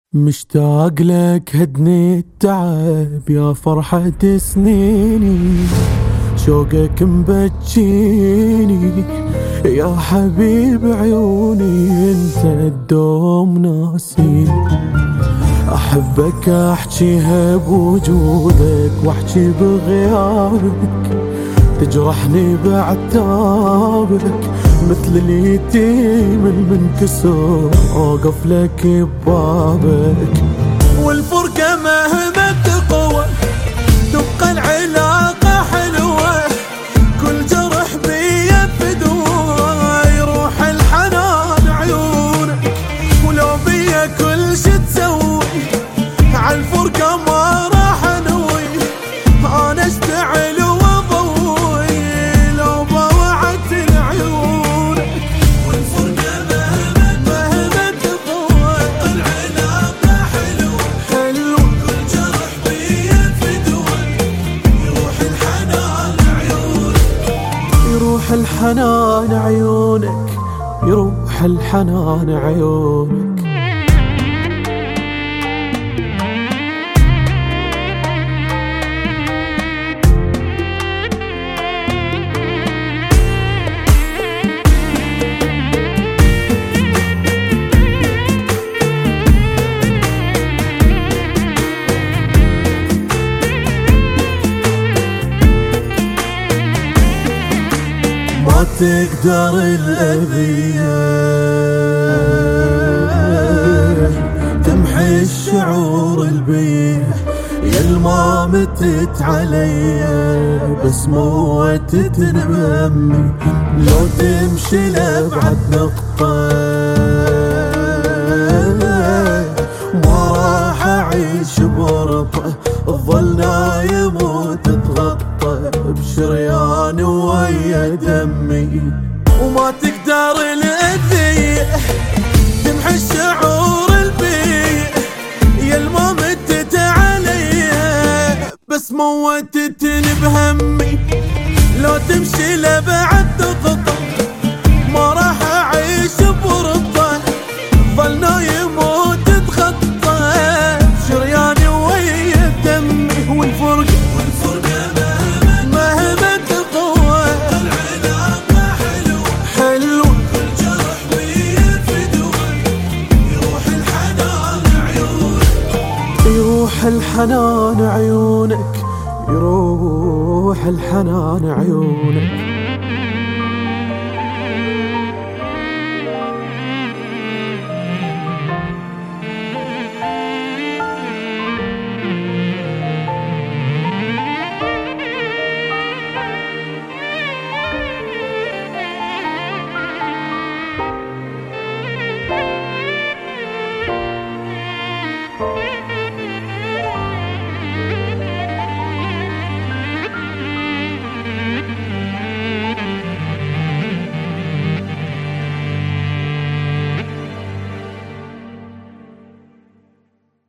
مشتاق لك هدني التعب يا فرحة سنيني، شوقك مبجيني يا حبيب عيوني، انت الدوم ناسيني. احبك احكيها بوجودك واحكي بغيابك، تجرحني بعتابك مثل اليتيم المنكسر، اوقف لك ببابك. والفرقة مهما تقوى تبقى العلاقة حلوة، كل جرح بيا فدوة يروح الحنان عيونك، ولو بيا كل شي تسوي عالفرقة ما راح انوي، انا اشتعل الحنان عيونك، يروح الحنان عيونك. ما تقدر الأذية تمحي الشعور البيه، يا الما متت عليا بس موتت بهمي، لو تمشي لأبعد نقطة ما راح أعيش بورطة، الظل نايم وتتغطى بشرياني ويا دمي. وما تقدر الأذية تمحي الشعور البيه، يا الما متت عليا بس موتتني بهمي، لو تمشي لبعد نقطة ما راح أعيش بورطة، ظل نايم وتتغطى بشرياني ويا دمي. والفرقة مهما تقوى العلاقة حلوة، كل جرح بيا فدوة يروح الحنان عيونك، يروح الحنان عيونك، يروح الحنان عيونك.